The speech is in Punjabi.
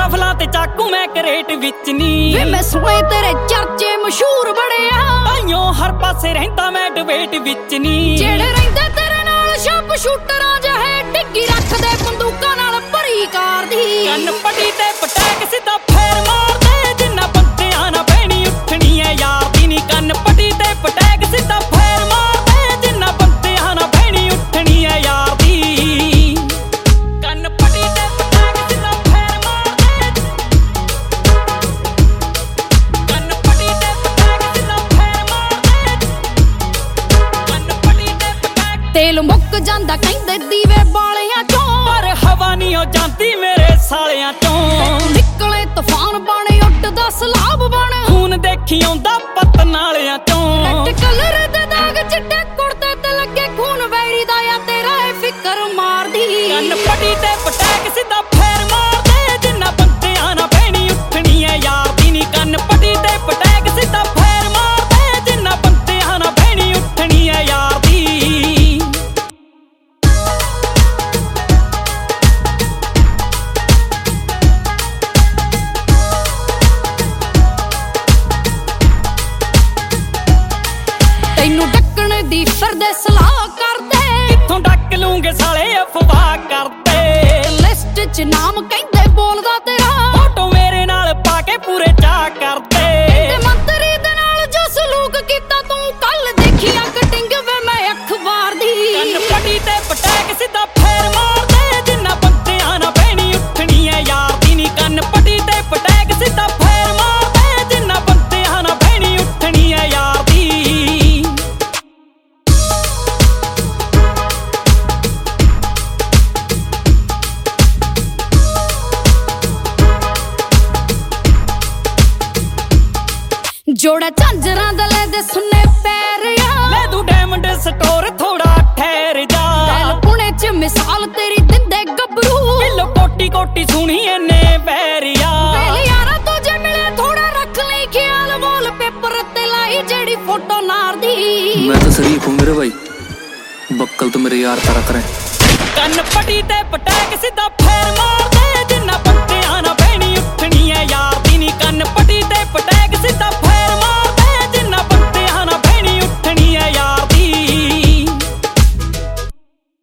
ਰਾਫਲਾਂ ਤੇ ਚਾਕੂ ਮੈਂ ਕਰੇਟ ਵਿੱਚ ਨੀ ਵੇ ਮੈਂ ਸੁਣੇ ਤੇਰੇ ਚਰਚੇ ਮਸ਼ਹੂਰ ਬੜੇ ਆ ਤਾਈਓ ਹਰ ਪਾਸੇ ਰਹਿੰਦਾ ਮੈਂ ਡਿਬੇਟ ਵਿੱਚ ਨੀ ਜਿਹੜੇ ਰਹਿੰਦੇ ਤੇਰੇ ਨਾਲ ਸ਼ਾਪ ਸ਼ੂਟਰਾਂ ਜਿਹੇ ਡਿੱਗੀ ਰੱਖਦੇ ਬੰਦੂਕਾਂ ਨਾਲ ਭਰੀ ਕਾਰ ਦੀ ਕੰਨ ਪੱਟੀ ਤੇ ਪਟੈਕ ਸਿੱਧਾ ਫੇਰ ਮਾਰਦੇ ਜਿੰਨਾ ਬੰਦਿਆਂ ਨਾ ਬਹਿਣੀ ਉੱਠਣੀ ਐ ਯਾਰ ਦੀ ਨੀ ਕੰਨ ਪੱਟੀ ਤੇ ਪਟੈਕ ਸਿੱਧਾ ਫੇਰ ਮਾਰਦੇ ਜਿੰਨਾ ਬੰਦਿਆਂ ਨਾ ਬਹਿਣੀ ਉੱਠਣੀ ਐ ਯਾਰ ਦੀ ਕੰਨ ਪੱਟੀ ਤੇ ਪਟੈਕ ਸਿੱਧਾ ਫੇਰ ਮਾਰਦੇ ਕੰਨ ਪੱਟੀ ਤੇ ਪਟੈਕ ਸਿੱਧਾ ਫੇਰ ਮਾਰਦੇ ਕੰਨ ਪੱਟੀ ਤੇ ਪਟੈਕ ਤੇਲ ਮੁੱਕ ਜਾਂਦਾ ਕਹਿੰਦੇ ਦੀਵੇ ਬਾਲਿਆਂ ਚੋਂ ਪਰ ਹਵਾ ਨੀ ਹੋ ਜਾਂਦੀ ਮੇਰੇ ਸਾਲਿਆਂ ਚੋਂ ਨਿਕਲੇ ਤੂਫਾਨ ਬਣੇ ਉੱਡਦਾ ਸਲਾਬ ਬਣ ਖੂਨ ਦੇਖੀ ਆਉਂਦਾ ਪੱਤ ਨਾਲਿਆਂ ਚੋਂ ਰੈੱਡ ਕਲਰ ਦੇ ਦਾਗ ਚਿੱਟੇ ਕੁੜਤੇ ਤੇ ਲੱਗੇ ਖੂਨ ਵੈਰੀ ਦਾ ਆ ਤੇਰਾ ਇਹ ਫਿਕਰ ਮਾਰਦੀ ਕੰਨ ਪੱਟੀ ਤੇ ਪਟੈਕ ਸਿੱਧਾ ਫੇਰ ਮਾਰਦੇ ਜਿੰਨਾ ਬੰਦਿਆਂ ਨਾ ਬਹਿਣੀ ਉੱਠਣੀ ਐ ਯਾਰ ਦੀ ਨੀ ਕੰਨ ਪੱਟੀ ਤੇ ਪਟੈਕ ਸਿੱਧਾ ਫੇਰ ਮਾਰਦੇ ਜਿੰਨਾ ਬੰਦਿਆਂ ਨਾ ਬਹਿਣੀ ਉੱਠਣੀ ਐ ਯਾਰ ਦੀ ਤੈਨੂੰ ਡੱਕਣ ਦੀ ਫਿਰਦੇ ਸਲਾਹ ਕਰਦੇ ਇੱਥੋਂ ਡੱਕ ਲੂੰਗੇ ਸਾਲੇ ਅਫਵਾਹ ਕਰਦੇ ਲਿਸਟ 'ਚ ਨਾਮ ਕਹਿੰਦੇ ਬੋਲਦਾ ਤੇਰਾ ਫੋਟੋ ਮੇਰੇ ਨਾਲ ਪਾ ਕੇ ਪੂਰੇ ਚਾਹ ਕਰਦੇ ਤੇ ਮੰਤਰੀ ਦੇ ਨਾਲ ਜੋ ਸਲੂਕ ਕੀਤਾ ਤੂੰ ਕੱਲ ਦੇਖੀਆਂ ਕਟਿੰਗ ਵੇ ਮੈਂ ਅਖਬਾਰ ਦੀ ਕੰਨ ਪੱਟੀ ਤੇ ਪਟੈਕ ਸਿੱਧਾ ਫੇਰ ਮਾਰਦੇ ਜਿੰਨਾ ਬੰਦਿਆਂ ਨਾ ਬਹਿਣੀ ਉੱਠਣੀ ਐ ਯਾਰ ਦੀ ਨੀ ਕੰਨ ਪੱਟੀ ਤੇ ਪਟੈਕ ਸਿੱਧਾ ਫੇਰ ਮਾਰਦੇ ਜਿੰਨਾ ਬੰਦਿਆਂ ਨਾ ਬਹਿਣੀ ਉੱਠਣੀ ਐ ਯਾਰ ਦੀ ਜੋੜਾ ਝਾਂਜਰਾਂ ਦਾ ਲੈ ਦੇ ਸੁੰਨੇ ਪੈਰ ਆ ਲੈ ਤੂੰ ਡਾਇਮੰਡ ਸਟੋਰ ਥੋੜਾ ਠਹਿਰ ਜਾ ਦਿਲ ਪੁਣੇ 'ਚ ਮਿਸਾਲ ਤੇਰੀ ਦਿੰਦੇ ਗੱਭਰੂ ਬਿੱਲੋ ਕੋਟੀ ਕੋਟੀ ਸੁਣੀ ਇਹਨੇ ਬੈਰੀਆ ਵੇਲੇ ਯਾਰਾ ਤੋਂ ਜੇ ਮਿਲੇ ਥੋੜਾ ਰੱਖ ਲਈ ਖਿਆਲ ਵਾਲ ਪੇਪਰ ਤੇ ਲਾਈ ਜਿਹੜੀ ਫੋਟੋ ਨਾਰ ਦੀ मैं तो शरीफ हूँ मेरे भाई, बक्कल तो मेरे यार तारा करें। ਕੰਨ ਪੱਟੀ ਤੇ ਪਟੈਕ ਸਿੱਧਾ ਫੇਰ ਮਾਰ